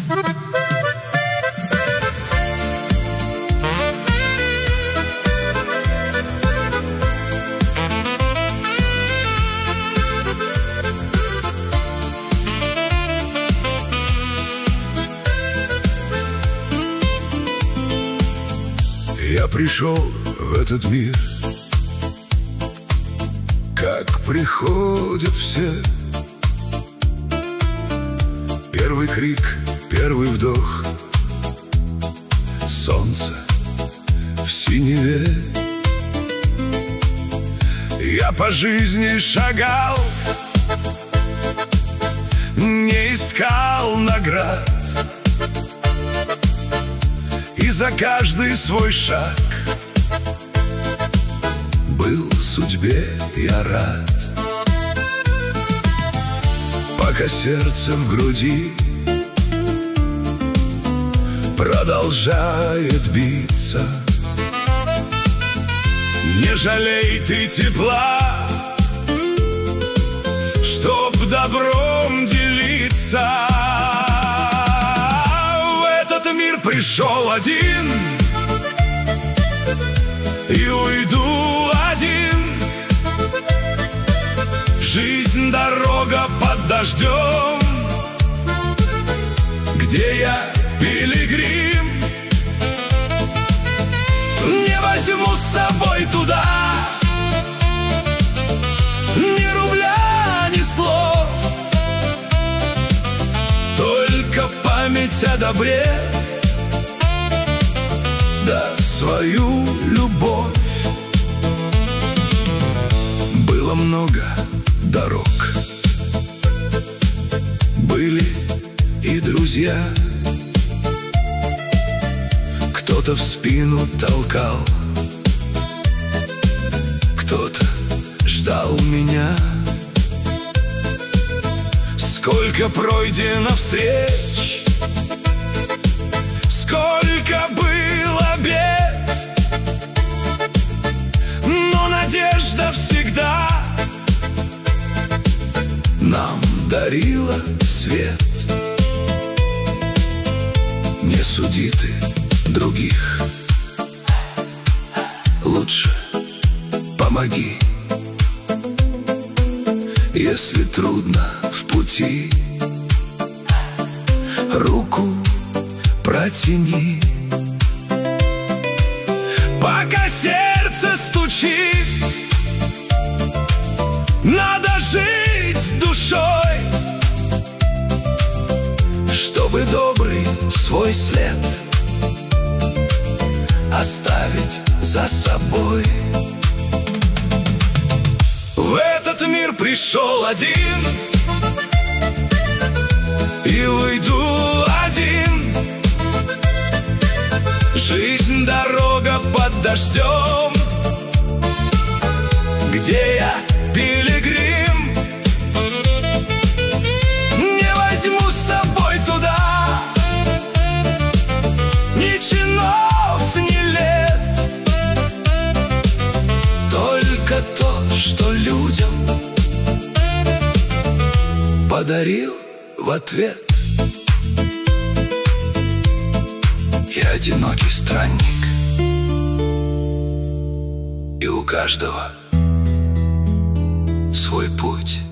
Я пришел в этот мир, как приходят все. Первый крик, первый вдох, солнце в синеве. Я по жизни шагал, не искал наград, и за каждый свой шаг был судьбе я рад. Пока сердце в груди продолжает биться, не жалей ты тепла, чтоб добром делиться. В этот мир пришел один и уйду один. Жизнь дорога под дождем, где я пилигрим. Не возьму с собой туда ни рубля, ни слов, только память о добре, да свою любовь. Было много дорог, были и друзья. Кто-то в спину толкал, кто-то ждал меня. Сколько пройдено встреч, сколько было бед, но надежда всегда нам дарила свет. Не суди ты других, лучше помоги. Если трудно в пути, руку протяни. Пока сердце стучит, надо жить душой, чтобы добрый свой след оставить за собой. В этот мир пришел один и уйду один. Жизнь дорога под дождем, где я пилигрим. Не возьму с собой туда ни чинов, ни лет, только то, что людям подарил в ответ. Я одинокий странник, и у каждого свой путь.